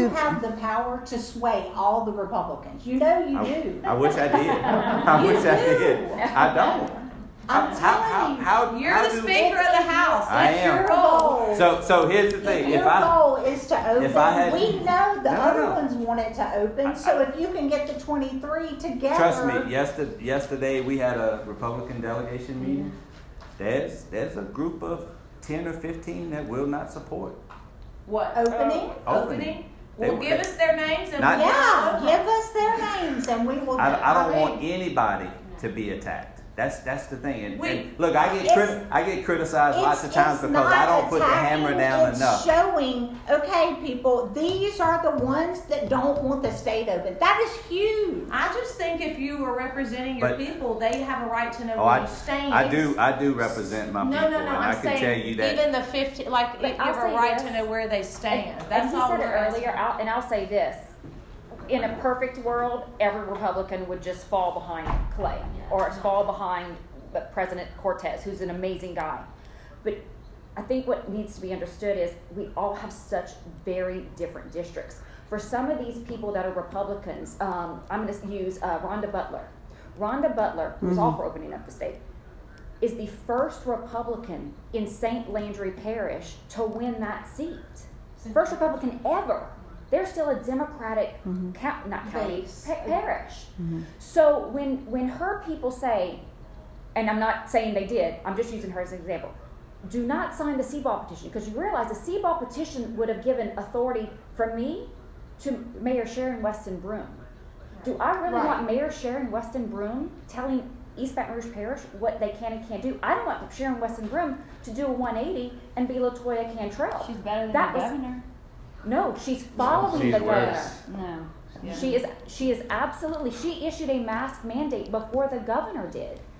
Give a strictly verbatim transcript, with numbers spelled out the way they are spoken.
you have the power to sway all the Republicans. You know you I, do. I wish I did. I You wish I do. did. I don't. I'm how, telling how, you. how, how, You're how the do, Speaker of the House. I That's am. your goal. So, so here's the thing. If If your I goal is to open, if I had- we know the No, other no. ones want it to open. I- so I- if you can get the twenty-three together, trust me, yesterday, yesterday we had a Republican delegation meeting. There's there's a group of ten or fifteen that will not support. What? Opening? Oh, Opening. opening? They- Well, give they- us their names and Not- we'll Yeah, vote. give us their names and we will. I, I don't mean, want anybody to be attacked. That's that's the thing. And, We- and look, I get It's- criti- I get criticized lots of It's- times it's because I not don't put the attacking, hammer down it's enough. Showing, okay, people, these are the ones that don't want the state open. That is huge. I just think if you are representing your But- people, they have a right to know Oh, where I, you stand. I do I do represent my No, people, no, no. and I'm I can saying tell you that. even the fifty, like But if you I'll have a say right this, to know where they stand. And, That's and he all said it we're asking. earlier, I'll, and I'll say this. In a perfect world, every Republican would just fall behind Clay or fall behind President Cortez, who's an amazing guy. But I think what needs to be understood is we all have such very different districts. For some of these people that are Republicans, um, I'm going to use uh, Rhonda Butler. Rhonda Butler, who's all for opening up the state, is the first Republican in Saint Landry Parish to win that seat. First Republican ever. They're still a Democratic, Mm-hmm. count, not county, Base. pa- parish. So when when her people say, and I'm not saying they did, I'm just using her as an example, do not sign the Seaball petition, because you realize the Seaball petition would have given authority from me to Mayor Sharon Weston Broome. Do I really Right. want Mayor Sharon Weston Broome telling East Baton Rouge Parish what they can and can't do? I don't want Sharon Weston Broome to do a one eighty and be LaToya Cantrell. She's better than That the was- governor. No, she's following She's the governor. worse. No. Yeah. She is she is absolutely she issued a mask mandate before the governor did.